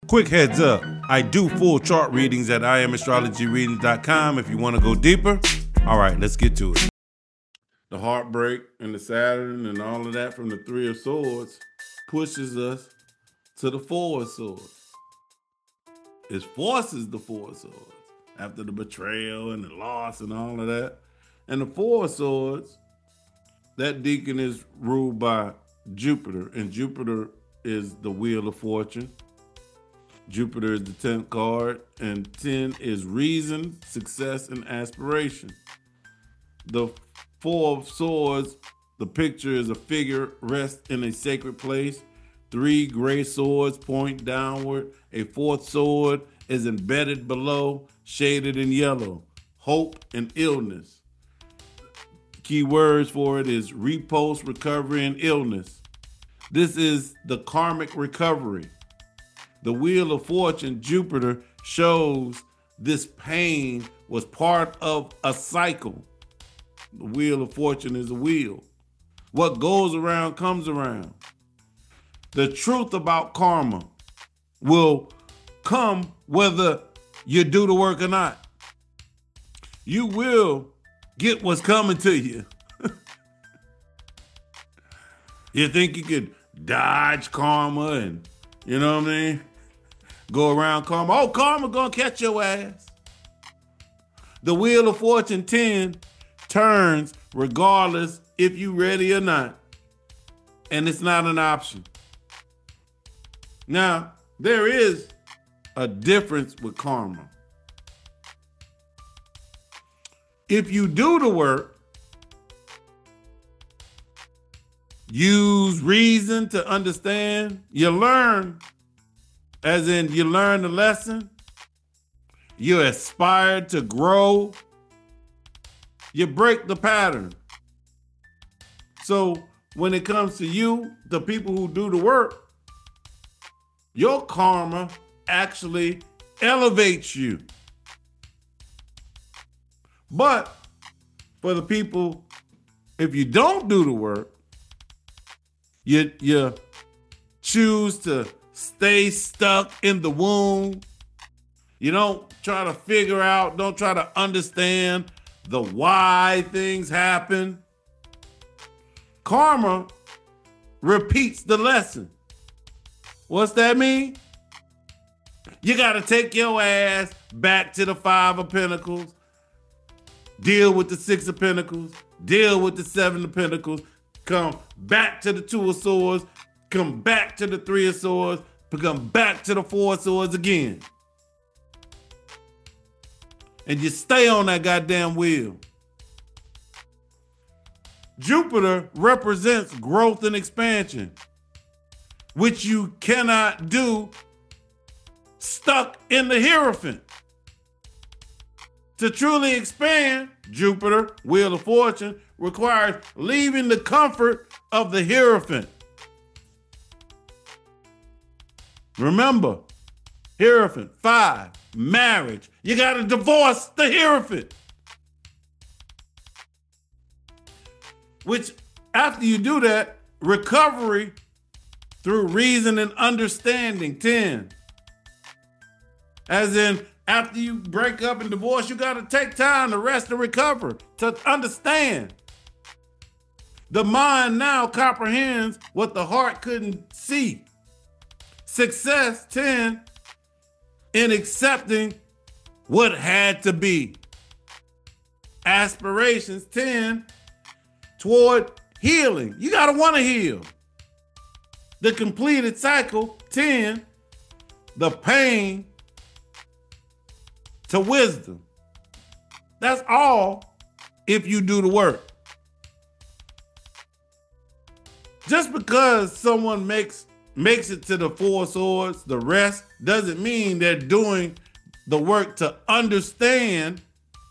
Quick heads up, I do full chart readings at IamAstrologyReadings.com if you want to go deeper. All right, let's get to it. The heartbreak and the Saturn and all of that from the Three of Swords pushes us to the Four of Swords. It forces the Four of Swords after the betrayal and the loss and all of that. And the Four of Swords, that deacon is ruled by Jupiter, and Jupiter is the Wheel of Fortune. Jupiter is the 10th card, and 10 is reason, success, and aspiration. The Four of Swords, the picture is a figure rests in a sacred place. 3 gray swords point downward. A 4th sword is embedded below, shaded in yellow. Hope and illness. Key words for it is repulse, recovery, and illness. This is the karmic recovery. The Wheel of Fortune, Jupiter, shows this pain was part of a cycle. The Wheel of Fortune is a wheel. What goes around comes around. The truth about karma will come whether you do the work or not. You will get what's coming to you. You think you could dodge karma and, you know what I mean? Go around karma. Oh, karma gonna catch your ass. The Wheel of Fortune 10 turns regardless if you ready or not. And it's not an option. Now, there is a difference with karma. If you do the work, use reason to understand, you learn, as in you learn the lesson, you aspire to grow, you break the pattern. So when it comes to you, the people who do the work, your karma actually elevates you. But for the people, if you don't do the work, you choose to stay stuck in the womb. You don't try to figure out, don't try to understand the why things happen. Karma repeats the lesson. What's that mean? You got to take your ass back to the 5 of Pentacles, deal with the 6 of Pentacles, deal with the 7 of Pentacles, come back to the 2 of Swords, come back to the 3 of Swords, come back to the 4 of Swords again. And you stay on that goddamn wheel. Jupiter represents growth and expansion, which you cannot do stuck in the Hierophant. To truly expand, Jupiter, Wheel of Fortune, requires leaving the comfort of the Hierophant. Remember, Hierophant, 5, marriage. You got to divorce the Hierophant. Which, after you do that, recovery through reason and understanding, 10. As in, after you break up and divorce, you got to take time to rest and recover, to understand. The mind now comprehends what the heart couldn't see. Success, 10, in accepting what had to be. Aspirations, 10, toward healing. You got to want to heal. The completed cycle, 10, the pain to wisdom. That's all if you do the work. Just because someone makes it to the 4 swords, the rest, doesn't mean they're doing the work to understand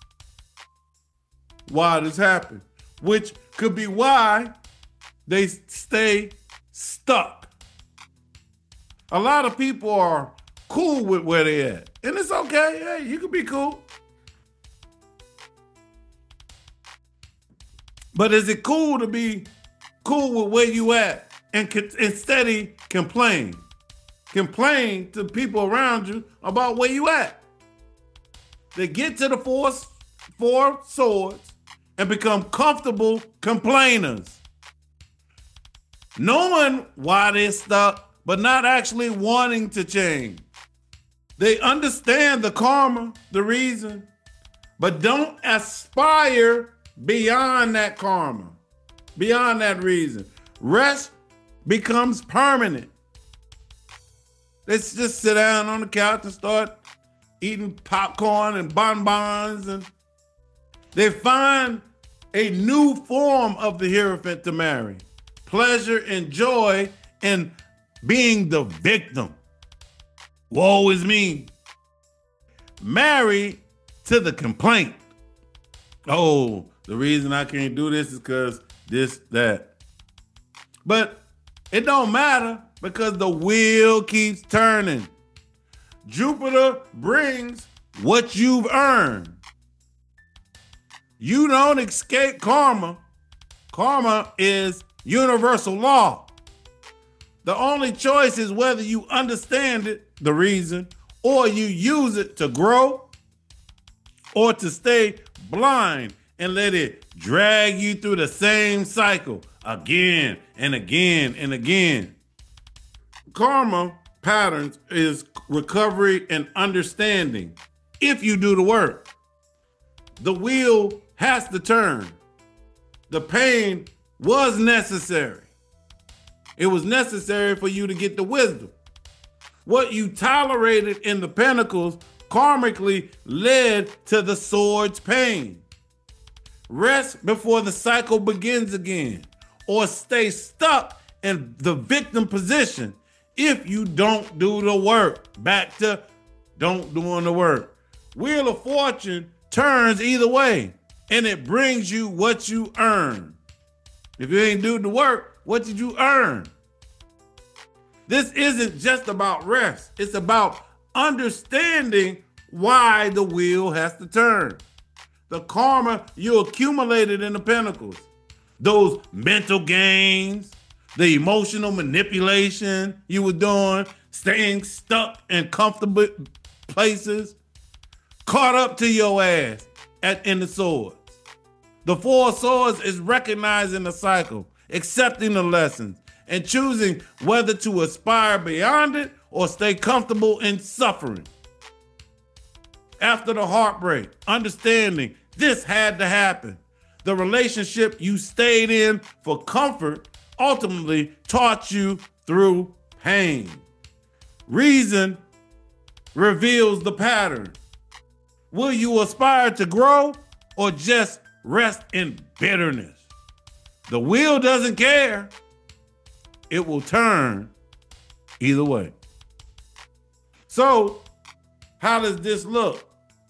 why this happened, which could be why they stay stuck. A lot of people are cool with where they're at, and it's okay. Hey, you can be cool. But is it cool to be cool with where you at and steady complain? complain to people around you about where you at. They get to the four swords and become comfortable complainers, knowing why they're stuck, but not actually wanting to change. They understand the karma, the reason, but don't aspire beyond that karma, beyond that reason. Rest becomes permanent. They just sit down on the couch and start eating popcorn and bonbons, and they find a new form of the Hierophant to marry. Pleasure and joy in being the victim. Woe is me. Married to the complaint. Oh, the reason I can't do this is because this, that. But it don't matter because the wheel keeps turning. Jupiter brings what you've earned. You don't escape karma. Karma is universal law. The only choice is whether you understand it, the reason, or you use it to grow, or to stay blind and let it drag you through the same cycle again and again and again. Karma patterns is recovery and understanding if you do the work. The wheel has to turn. The pain was necessary. It was necessary for you to get the wisdom. What you tolerated in the pentacles karmically led to the sword's pain. Rest before the cycle begins again, or stay stuck in the victim position if you don't do the work. Back to don't doing the work. Wheel of Fortune turns either way, and it brings you what you earn. If you ain't doing the work, what did you earn? This isn't just about rest. It's about understanding why the wheel has to turn. The karma you accumulated in the pentacles, those mental games, the emotional manipulation you were doing, staying stuck in comfortable places, caught up to your ass in the swords. The Four Swords is recognizing the cycle, accepting the lessons, and choosing whether to aspire beyond it or stay comfortable in suffering. After the heartbreak, understanding this had to happen. The relationship you stayed in for comfort ultimately taught you through pain. Reason reveals the pattern. Will you aspire to grow or just rest in bitterness? The wheel doesn't care. It will turn either way. So, how does this look?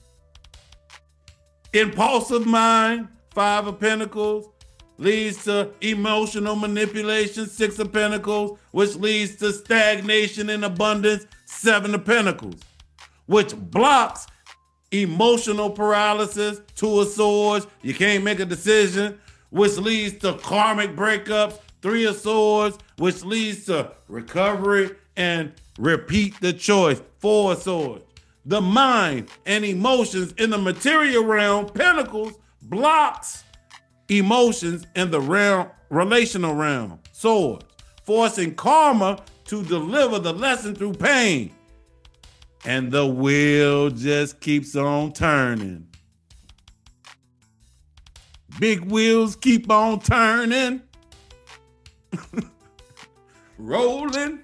Impulsive mind, Five of Pentacles, leads to emotional manipulation, Six of Pentacles, which leads to stagnation and abundance, Seven of Pentacles, which blocks emotional paralysis, Two of Swords, you can't make a decision, which leads to karmic breakups, Three of Swords, which leads to recovery and repeat the choice, Four of Swords. The mind and emotions in the material realm, Pentacles, blocks emotions in the relational realm, Swords, forcing karma to deliver the lesson through pain. And the wheel just keeps on turning. Big wheels keep on turning. Rolling.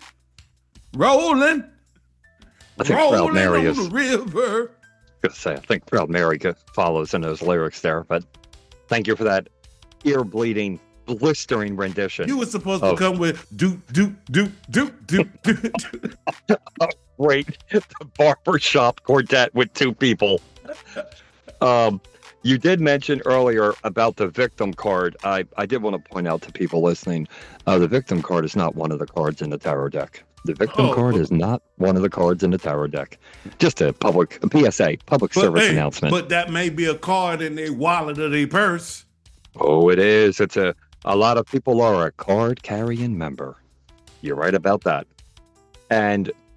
I think Proud Mary is. The river. I think Proud Mary follows in those lyrics there, but thank you for that ear-bleeding, blistering rendition. You were supposed to come with do. Great, the barbershop quartet with two people. You did mention earlier about the victim card. I did want to point out to people listening, the victim card is not one of the cards in the tarot deck. The victim card is not one of the cards in the tarot deck. Just a PSA, public service announcement. But that may be a card in their wallet or their purse. Oh, it is. It's a lot of people are a card carrying member. You're right about that. And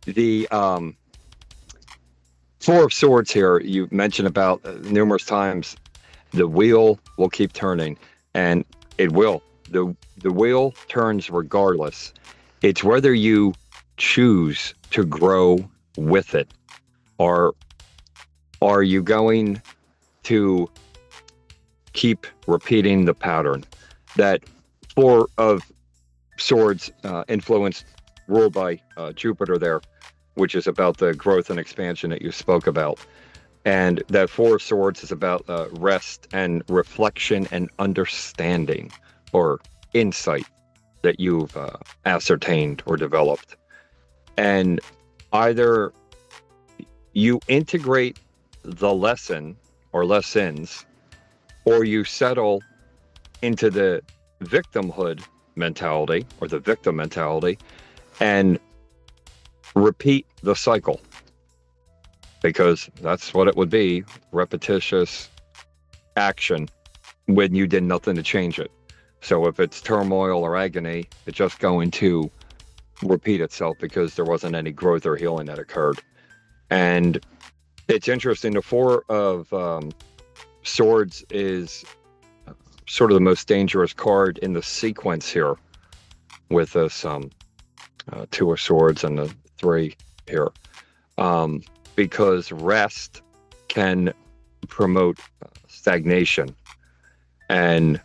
The Four of Swords here, you mentioned about numerous times, the wheel will keep turning, and it will. The wheel turns regardless. It's whether you choose to grow with it, or are you going to keep repeating the pattern? That Four of Swords influence ruled by Jupiter there, which is about the growth and expansion that you spoke about. And that Four of Swords is about rest and reflection and understanding or insight that you've ascertained or developed. And either you integrate the lesson or lessons, or you settle into the victimhood mentality or the victim mentality and repeat the cycle, because that's what it would be: repetitious action when you did nothing to change it. So if it's turmoil or agony, it's just going to repeat itself because there wasn't any growth or healing that occurred. And it's interesting, the Four of Swords is sort of the most dangerous card in the sequence here, with this Two of Swords and the Three here, because rest can promote stagnation, and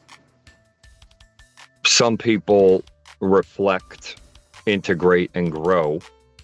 some people reflect, integrate, and grow,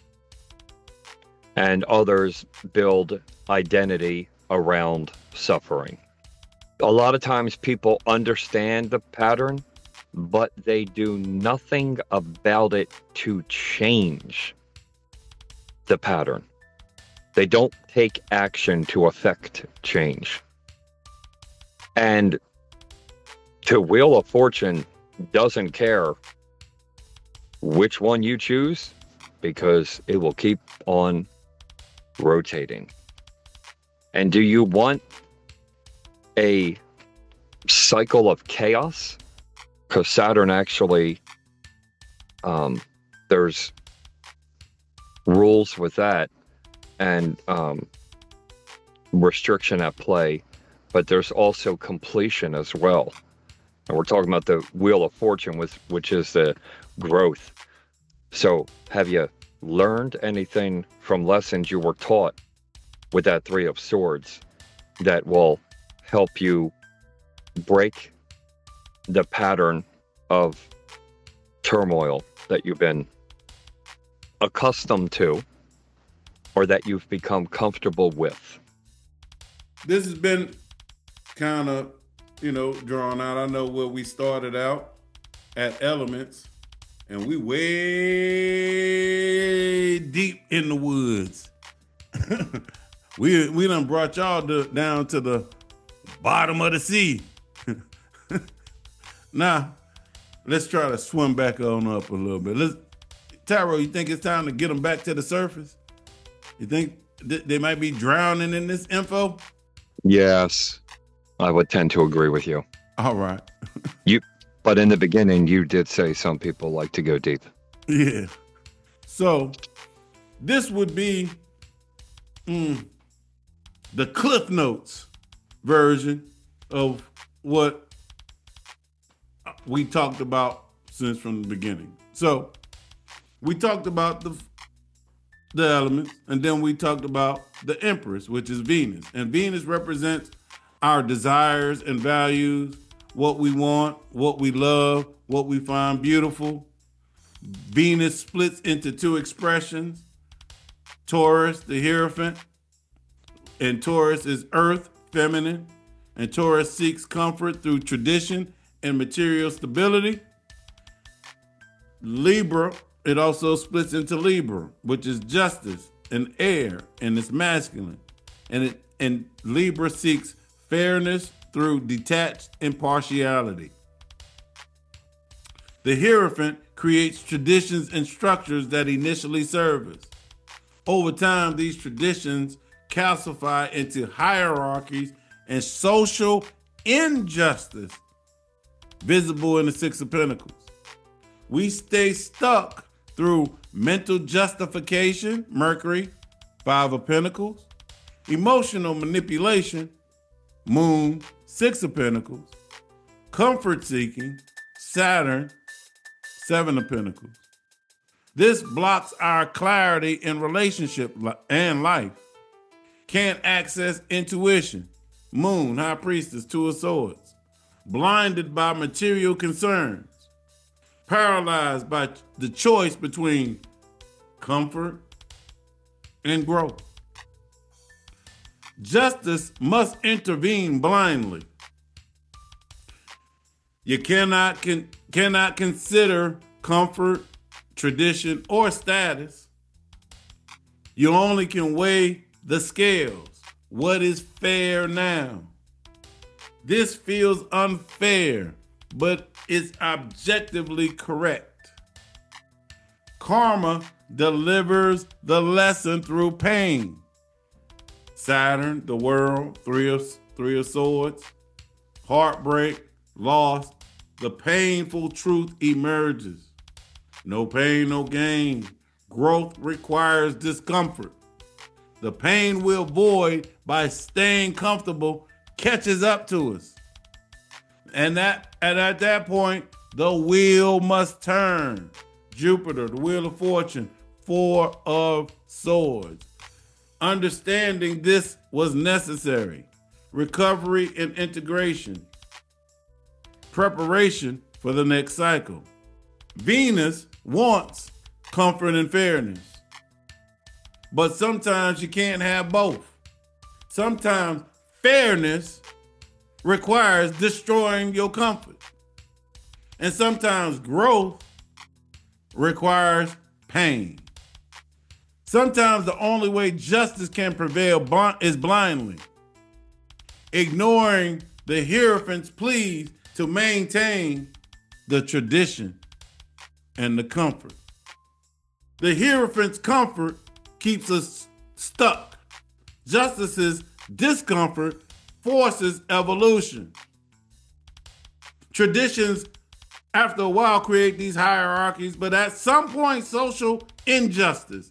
and others build identity around suffering. A lot of times people understand the pattern, but they do nothing about it to change the pattern. They don't take action to affect change. And the Wheel of Fortune doesn't care which one you choose, because it will keep on rotating. And do you want a cycle of chaos? Because Saturn actually, there's rules with that, and restriction at play, but there's also completion as well. And we're talking about the Wheel of Fortune, which is the growth. So have you learned anything from lessons you were taught with that Three of Swords that will help you break the pattern of turmoil that you've been accustomed to, or that you've become comfortable with? This has been kind of, drawn out. I know where we started out at elements, and we way deep in the woods. we done brought y'all down to the bottom of the sea. Now, let's try to swim back on up a little bit. Taro, you think it's time to get them back to the surface? You think they might be drowning in this info? Yes, I would tend to agree with you. All right. But in the beginning, you did say some people like to go deep. Yeah. So this would be the Cliff Notes version of what we talked about since from the beginning. So we talked about the elements, and then we talked about the Empress, which is Venus. And Venus represents our desires and values, what we want, what we love, what we find beautiful. Venus splits into two expressions: Taurus, the Hierophant, and Taurus is earth, feminine, and Taurus seeks comfort through tradition and material stability. Libra, it also splits into Libra, which is justice and air, and it's masculine. And Libra seeks fairness through detached impartiality. The Hierophant creates traditions and structures that initially serve us. Over time, these traditions calcify into hierarchies and social injustice visible in the Six of Pentacles. We stay stuck through mental justification, Mercury, 5 of Pentacles, emotional manipulation, Moon, 6 of Pentacles, comfort seeking, Saturn, 7 of Pentacles. This blocks our clarity in relationship and life. Can't access intuition, Moon, High Priestess, 2 of Swords. Blinded by material concerns. Paralyzed by the choice between comfort and growth. Justice must intervene blindly. You cannot consider comfort, tradition, or status. You only can weigh the scales. What is fair now? This feels unfair, but it's objectively correct. Karma delivers the lesson through pain. Saturn, the world, 3 of Swords, heartbreak, loss, the painful truth emerges. No pain, no gain. Growth requires discomfort. The pain we'll avoid by staying comfortable catches up to us. And at that point, the wheel must turn. Jupiter, the wheel of fortune, 4 of Swords. Understanding this was necessary. Recovery and integration. Preparation for the next cycle. Venus wants comfort and fairness. But sometimes you can't have both. Sometimes fairness requires destroying your comfort. And sometimes growth requires pain. Sometimes the only way justice can prevail is blindly, ignoring the Hierophant's pleas to maintain the tradition and the comfort. The Hierophant's comfort keeps us stuck. Justice's discomfort forces evolution. Traditions, after a while, create these hierarchies, but at some point, social injustice,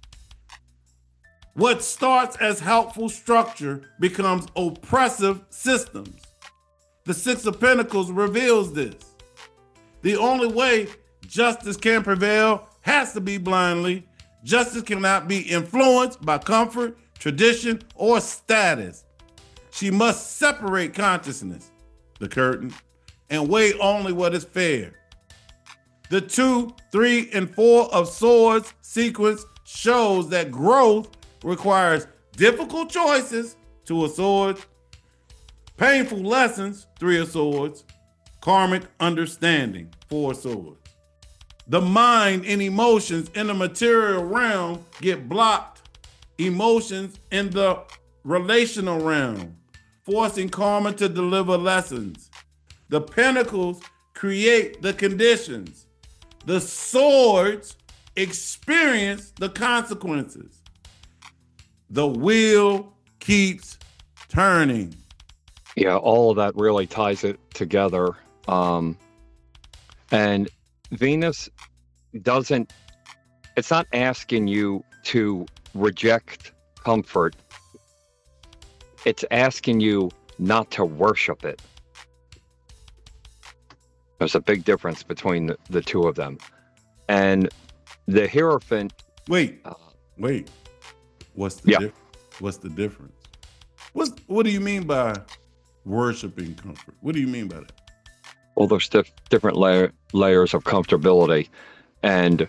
what starts as helpful structure becomes oppressive systems. The 6 of Pentacles reveals this. The only way justice can prevail has to be blindly. Justice cannot be influenced by comfort, tradition, or status. She must separate consciousness, the curtain, and weigh only what is fair. The 2, 3, and 4 of Swords sequence shows that growth requires difficult choices, 2 of Swords, painful lessons, 3 of Swords, karmic understanding, 4 of Swords. The mind and emotions in the material realm get blocked. Emotions in the relational realm, forcing karma to deliver lessons. The pentacles create the conditions. The swords experience the consequences. The wheel keeps turning. Yeah, all of that really ties it together. And Venus it's not asking you to reject comfort. It's asking you not to worship it. There's a big difference between the two of them. And the Hierophant... Wait. What's the difference? What do you mean by worshiping comfort? What do you mean by that? Well, there's different layers of comfortability. And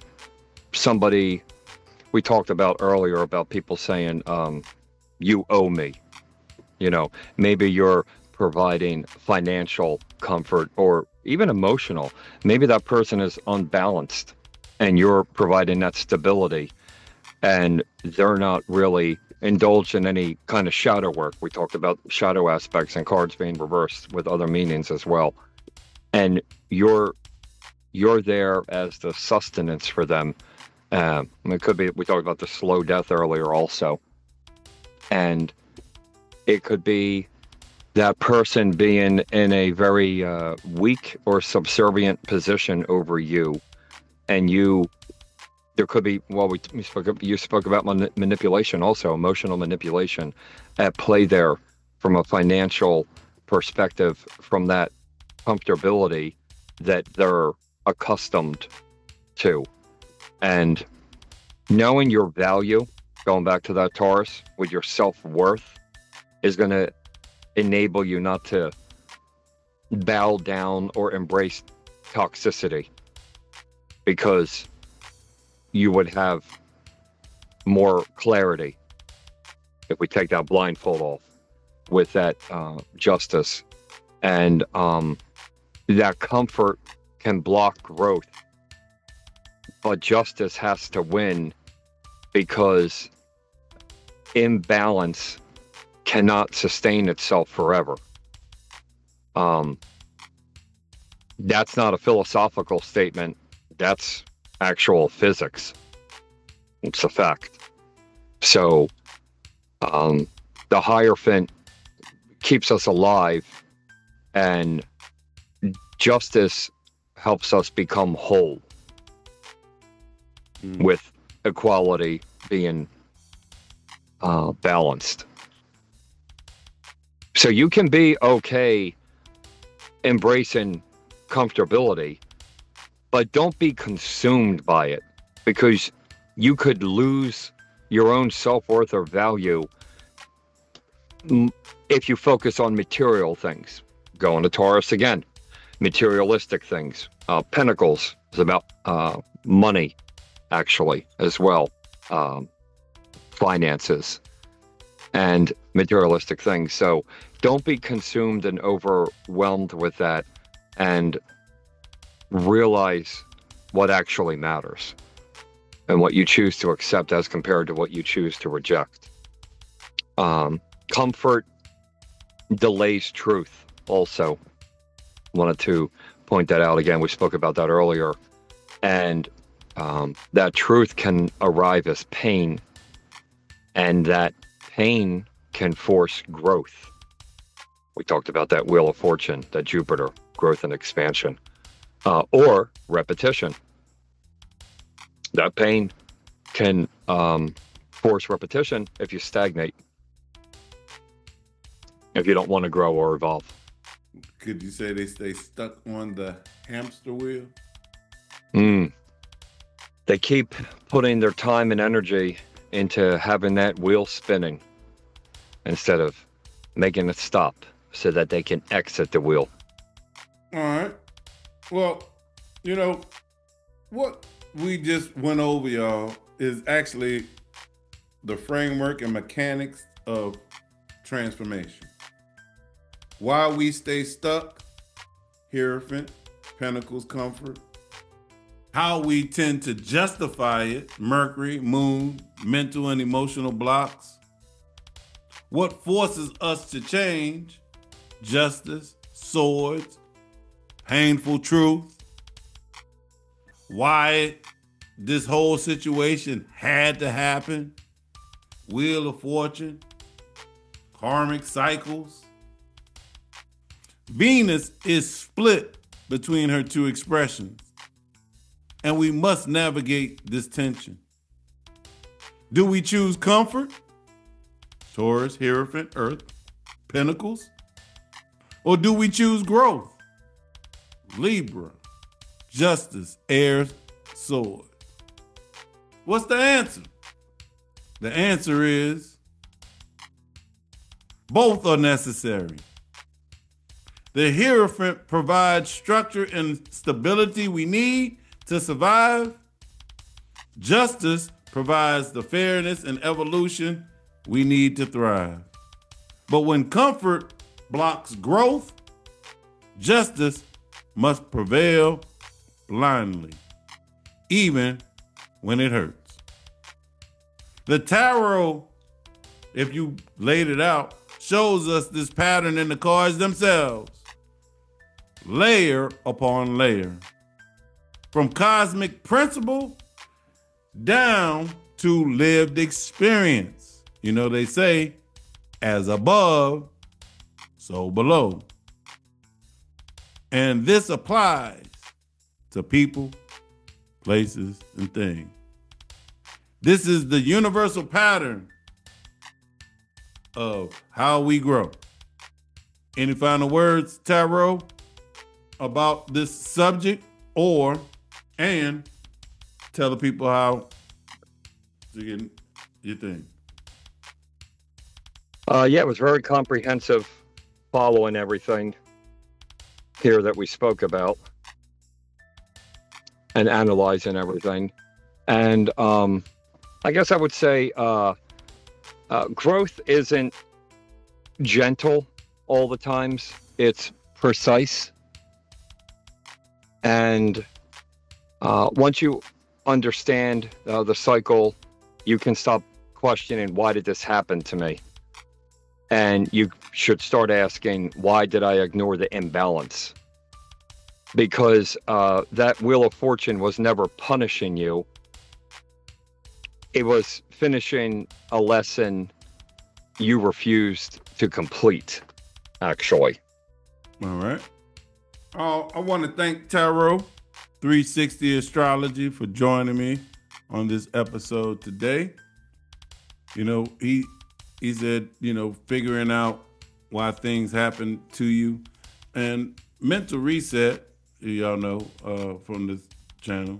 we talked about earlier about people saying, you owe me. You know, maybe you're providing financial comfort or even emotional. Maybe that person is unbalanced and you're providing that stability and they're not really indulged in any kind of shadow work. We talked about shadow aspects and cards being reversed with other meanings as well. And you're there as the sustenance for them. It could be, we talked about the slow death earlier also. And it could be that person being in a very weak or subservient position over you, and you there could be, well, you spoke about manipulation also, emotional manipulation at play there from a financial perspective, from that comfortability that they're accustomed to. And knowing your value, going back to that Taurus, with your self-worth, is going to enable you not to bow down or embrace toxicity, because you would have more clarity if we take that blindfold off with that justice. And that comfort can block growth, but justice has to win, because imbalance cannot sustain itself forever. That's not a philosophical statement. That's actual physics. It's a fact. So the Hierophant keeps us alive, and justice helps us become whole, with equality being balanced. So you can be okay embracing comfortability, but don't be consumed by it, because you could lose your own self-worth or value if you focus on material things. Going to Taurus again, materialistic things. Pentacles is about money, actually, as well. Finances and materialistic things. So don't be consumed and overwhelmed with that, and realize what actually matters and what you choose to accept as compared to what you choose to reject. Comfort delays truth also. Wanted to point that out again. We spoke about that earlier. And that truth can arrive as pain, and that pain can force growth. We talked about that Wheel of Fortune, that Jupiter, growth and expansion, or repetition. That pain can force repetition if you stagnate, if you don't want to grow or evolve. Could you say they stay stuck on the hamster wheel? They keep putting their time and energy into having that wheel spinning instead of making it stop so that they can exit the wheel. All right. Well, you know, what we just went over, y'all, is actually the framework and mechanics of transformation. Why we stay stuck, Hierophant, Pentacles, Comfort. How we tend to justify it, Mercury, Moon, mental and emotional blocks. What forces us to change, Justice, Swords, painful truth. Why this whole situation had to happen, Wheel of Fortune, karmic cycles. Venus is split between her two expressions, and we must navigate this tension. Do we choose comfort? Taurus, Hierophant, Earth, Pentacles? Or do we choose growth? Libra, Justice, Air, Sword. What's the answer? The answer is both are necessary. The Hierophant provides structure and stability we need to survive. Justice provides the fairness and evolution we need to thrive. But when comfort blocks growth, justice must prevail blindly, even when it hurts. The tarot, if you laid it out, shows us this pattern in the cards themselves, layer upon layer, from cosmic principle down to lived experience. You know, they say, as above, so below. And this applies to people, places, and things. This is the universal pattern of how we grow. Any final words, Tarot, about this subject, and tell the people how to get your thing? Yeah, it was very comprehensive, following everything here that we spoke about and analyzing everything. And I guess I would say growth isn't gentle all the times. It's precise. And once you understand the cycle, you can stop questioning, why did this happen to me? And you should start asking, why did I ignore the imbalance? Because that Wheel of Fortune was never punishing you. It was finishing a lesson you refused to complete, actually. All right. I want to thank Tarot 360 Astrology for joining me on this episode today. You know, he said, you know, figuring out why things happen to you. And Mental Reset, y'all know from this channel,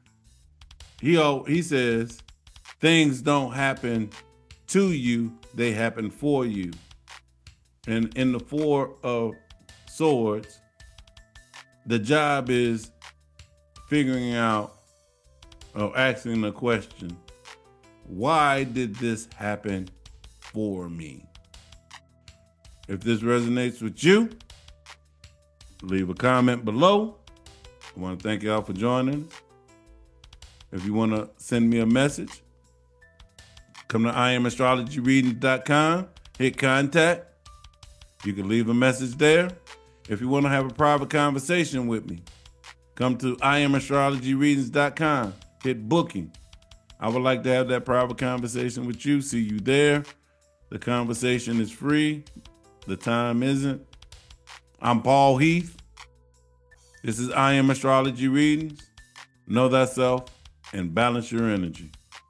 he says, things don't happen to you, they happen for you. And in the Four of Swords, the job is figuring out or asking the question, why did this happen for me? If this resonates with you, leave a comment below. I want to thank y'all for joining us. If you want to send me a message, come to IamAstrologyReadings.com, hit contact. You can leave a message there. If you want to have a private conversation with me, come to IamAstrologyReadings.com, hit booking. I would like to have that private conversation with you. See you there. The conversation is free. The time isn't. I'm Paul Heath. This is I Am Astrology Readings. Know thyself and balance your energy.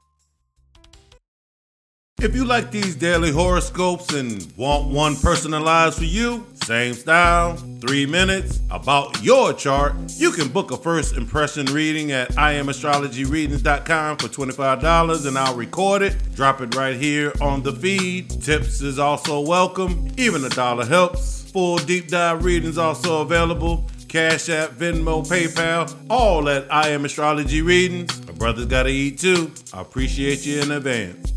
If you like these daily horoscopes and want one personalized for you, same style, 3 minutes, about your chart, you can book a first impression reading at IamAstrologyReadings.com for $25 and I'll record it, drop it right here on the feed. Tips is also welcome, even $1 helps. Full deep dive readings also available. Cash App, Venmo, PayPal, all at I Am Astrology Readings. My brother's gotta eat too. I appreciate you in advance.